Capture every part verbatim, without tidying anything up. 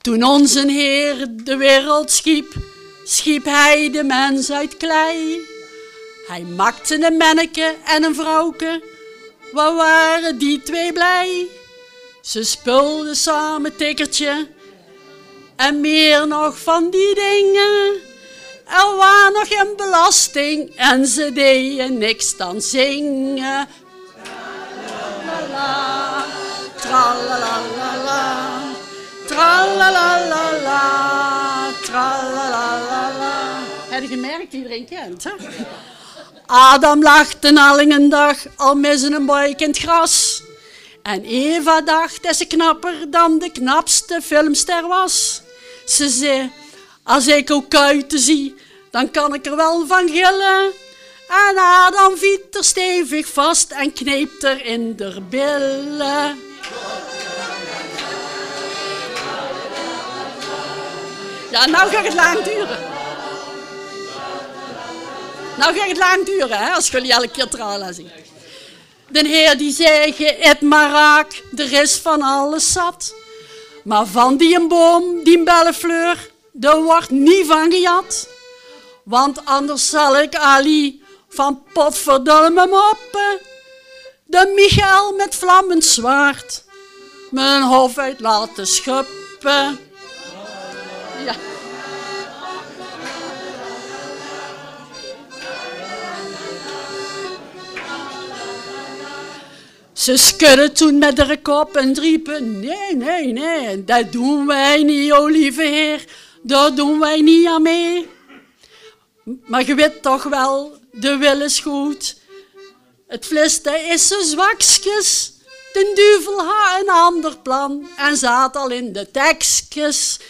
Toen onze Heer de wereld schiep, schiep hij de mens uit klei. Hij maakte een manneke en een vrouwke, wat waren die twee blij? Ze speelden samen tikkertje en meer nog van die dingen. Er was nog een belasting en ze deden niks dan zingen. Tralalala, tralalala, tralalala, tralalala. Heb je gemerkt, iedereen kent, hè? Adam lag ten allingendag al met zijn buik in het gras. En Eva dacht dat ze knapper dan de knapste filmster was. Ze zei, als ik ook kuiten zie, dan kan ik er wel van gillen. En Adam viet er stevig vast en kneep er in de billen. Ja, nou gaat het lang duren. Nou gaat het lang duren, hè, als jullie elke keer trala zien. De Heer die zei, ge eet maar raak, er is van alles zat. Maar van die een boom, die bellefleur, daar wordt niet van gejat. Want anders zal ik Ali van potverdomme moppen. De Michael met vlammend zwaard, mijn hoofd uit laten schuppen. Ja. Ze schudden toen met haar kop en riepen, nee, nee, nee, dat doen wij niet, o lieve Heer, daar doen wij niet aan mee. Maar je weet toch wel, de wil is goed. Het vlees dat is zo zwakjes, de duivel had een ander plan en zat al in de tekstjes.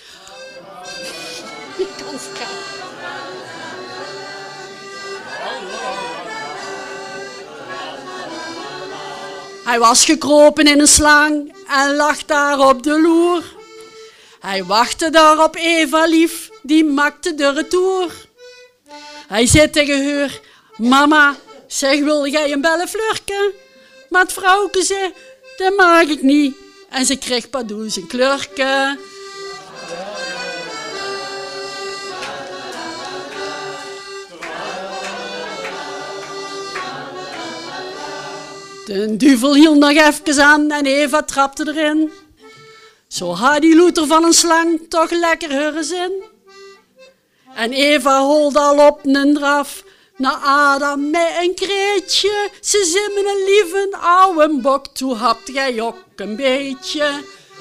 Hij was gekropen in een slang en lag daar op de loer. Hij wachtte daar op Eva lief, die maakte de retour. Hij zei tegen haar, mama, zeg, wil jij een belleflurken? Maar het vrouwke zei, dat mag ik niet. En ze kreeg padoes een klurken. De duivel hield nog even aan en Eva trapte erin. Zo had die loeter van een slang toch lekker haar zin. En Eva holde al op een draf naar Adam met een kreetje. Ze zei me een lieve ouwe bok, toe hapt jij ook een beetje.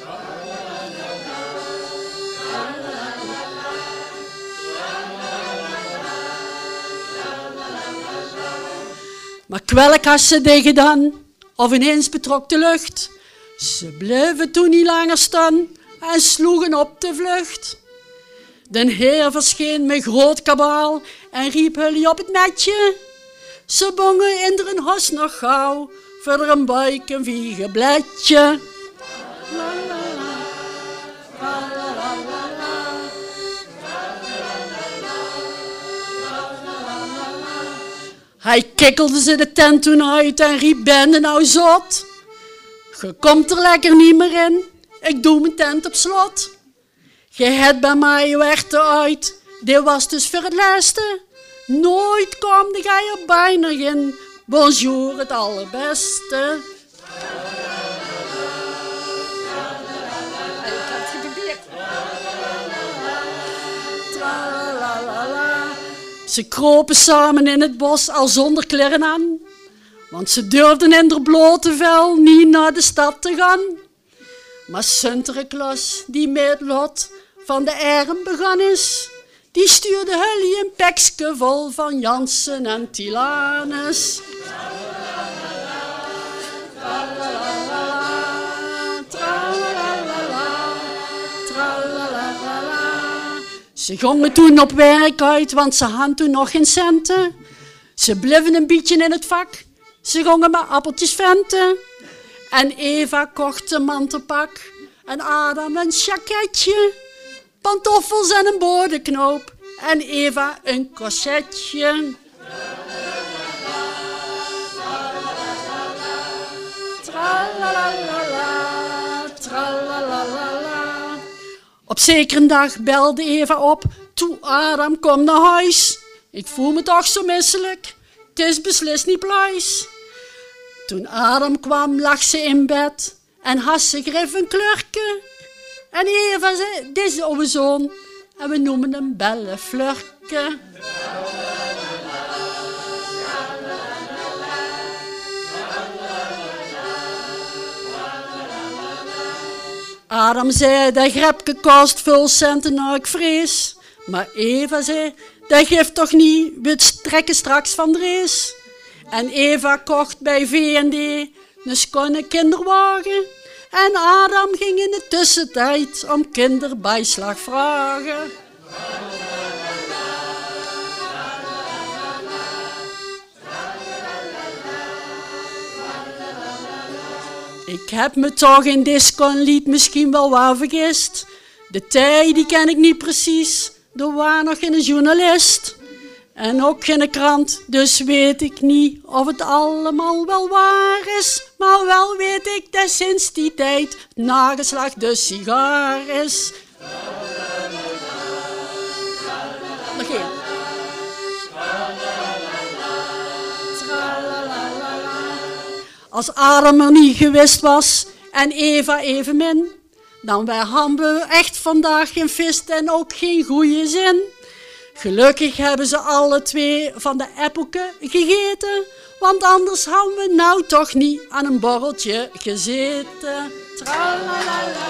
Maar kwelk had ze dit gedaan, of ineens betrok de lucht. Ze bleven toen niet langer staan en sloegen op de vlucht. De Heer verscheen met groot kabaal en riep jullie op het netje. Ze bongen in er een hos nog gauw, verder een buik een viegenbledje. Hij kikkelde ze de tent toen uit en riep, ben je nou zot? Je komt er lekker niet meer in, ik doe mijn tent op slot. Je hebt bij mij weg uit, dit was dus voor het laatste. Nooit komde jij er bijna in, bonjour het allerbeste. Ze kropen samen in het bos al zonder kleren aan, want ze durfden in haar blote vel niet naar de stad te gaan. Maar Sinterklaas, die met het lot van de arm began is, die stuurde jullie een pekske vol van Jansen en Tilanus. Ze gingen toen op werk uit, want ze hadden toen nog geen centen. Ze bleven een beetje in het vak, ze gingen met appeltjes venten. En Eva kocht een mantelpak en Adam een jacketje, pantoffels en een boordenknoop en Eva een corsetje. Tralalala, tralalala. Op zekere dag belde Eva op. Toe Adam, kom naar huis. Ik voel me toch zo misselijk. Het is beslist niet pluis. Toen Adam kwam, lag ze in bed. En Hasse greep een klurke. En Eva zei, dit is onze zoon. En we noemen hem Belleflurke. Adam zei, dat grepje kost veel centen, nou ik vrees. Maar Eva zei, dat geeft toch niet, we trekken straks van de race. En Eva kocht bij V en D een schone kinderwagen. En Adam ging in de tussentijd om kinderbijslag vragen. Ik heb me toch in disco-lied misschien wel waar vergist. De tijd die ken ik niet precies, er was nog geen journalist. En ook geen krant, dus weet ik niet of het allemaal wel waar is. Maar wel weet ik dat sinds die tijd het nageslag de sigaar is. Nog één. Als Adam er niet geweest was en Eva evenmin, dan hadden we echt vandaag geen vis en ook geen goede zin. Gelukkig hebben ze alle twee van de appelke gegeten, want anders hadden we nou toch niet aan een borreltje gezeten. Tralalala.